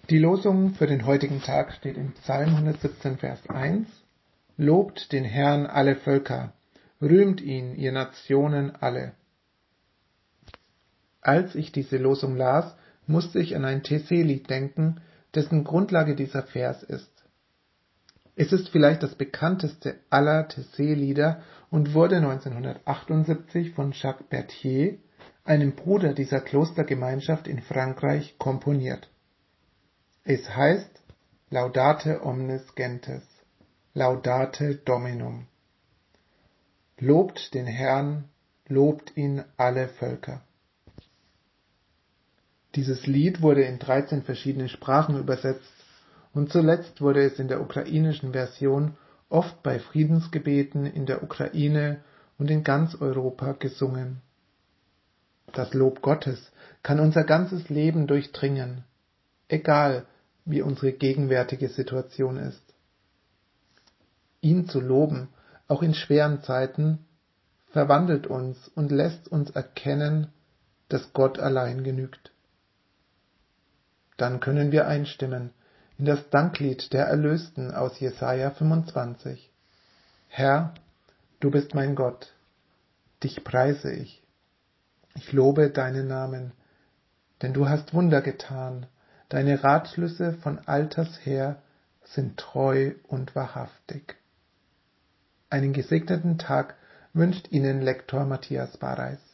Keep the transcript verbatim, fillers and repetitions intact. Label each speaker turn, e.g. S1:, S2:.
S1: Die Losung für den heutigen Tag steht im Psalm hundertsiebzehn, Vers eins. Lobt den Herrn alle Völker, rühmt ihn, ihr Nationen alle. Als ich diese Losung las, musste ich an ein Taizé-Lied denken, dessen Grundlage dieser Vers ist. Es ist vielleicht das bekannteste aller Taizé-Lieder und wurde neunzehnhundertachtundsiebzig von Jacques Berthier, einem Bruder dieser Klostergemeinschaft in Frankreich, komponiert. Es heißt Laudate omnes gentes, Laudate Dominum. Lobt den Herrn, lobt ihn alle Völker. Dieses Lied wurde in dreizehn verschiedene Sprachen übersetzt und zuletzt wurde es in der ukrainischen Version oft bei Friedensgebeten in der Ukraine und in ganz Europa gesungen. Das Lob Gottes kann unser ganzes Leben durchdringen, egal wie unsere gegenwärtige Situation ist. Ihn zu loben, auch in schweren Zeiten, verwandelt uns und lässt uns erkennen, dass Gott allein genügt. Dann können wir einstimmen in das Danklied der Erlösten aus Jesaja fünfundzwanzig. Herr, du bist mein Gott, dich preise ich. Ich lobe deinen Namen, denn du hast Wunder getan. Deine Ratschlüsse von alters her sind treu und wahrhaftig. Einen gesegneten Tag wünscht Ihnen Lektor Matthias Bareis.